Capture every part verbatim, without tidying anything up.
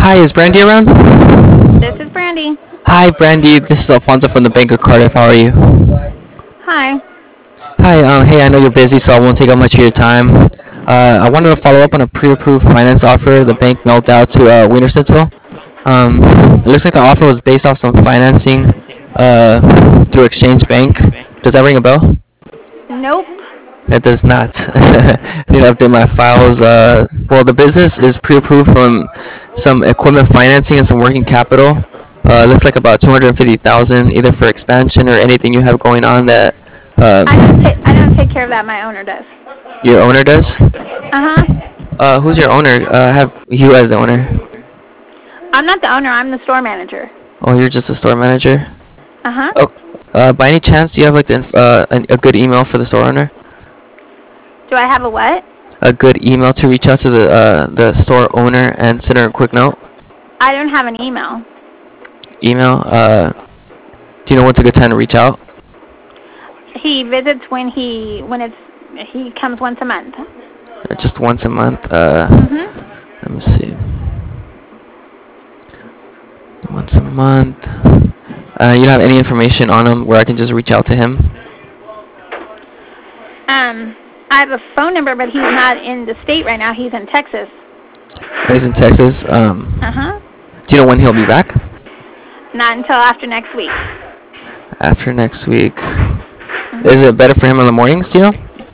Hi, is Brandy around? This is Brandy. Hi, Brandy. This is Alfonso from the Bank of Cardiff. How are you? Hi. Hi. Um. Hey, I know you're busy, so I won't take up much of your time. Uh, I wanted to follow up on a pre-approved finance offer the bank mailed out to uh, Wiener Schnitzel. Um, it looks like the offer was based off some financing uh, through Exchange Bank. Does that ring a bell? Nope. It does not. I need to update my files. Uh, well, the business is pre-approved from some equipment financing and some working capital. Uh, it looks like about two hundred fifty thousand, either for expansion or anything you have going on that uh, I don't take I don't take care of that. My owner does. your owner does. Uh huh. Uh, who's your owner? Uh, I have you as the owner. I'm not the owner. I'm the store manager. Oh, you're just a store manager. Uh huh. Oh, uh, by any chance, do you have like the, inf- uh, a, a good email for the store owner? Do I have a what? A good email to reach out to the uh, the store owner and send her a quick note. I don't have an email. Email. Uh, do you know what's a good time to reach out? He visits when he when it's he comes once a month. Uh, Just once a month. Uh, Mhm. let me see. Once a month. Uh, you don't have any information on him where I can just reach out to him? Um, I have a phone number, but he's not in the state right now. He's in Texas. He's in Texas. Um, Uh huh. do you know when he'll be back? Not until after next week. After next week. Is Mhm. it better for him in the mornings, do you know?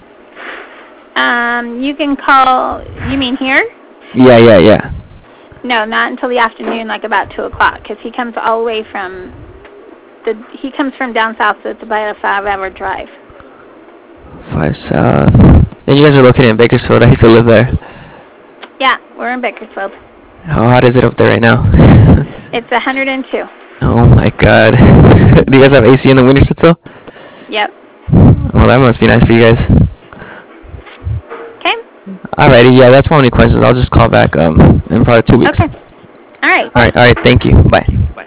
Um, you can call. You mean here? Yeah, yeah, yeah. No, not until the afternoon, like about two o'clock, because he comes all the way from the. He comes from down south, so it's about a five-hour drive. Five South. And you guys are located in Bakersfield. I used to live there. Yeah, we're in Bakersfield. How hot is it up there right now? It's one hundred two. Oh my god. Do you guys have A C in the winter still? Yep. Well, that must be nice for you guys. Okay. Alrighty, yeah, that's my only questions. I'll just call back um in probably two weeks. Okay. All right. Alright, alright, thank you. Bye.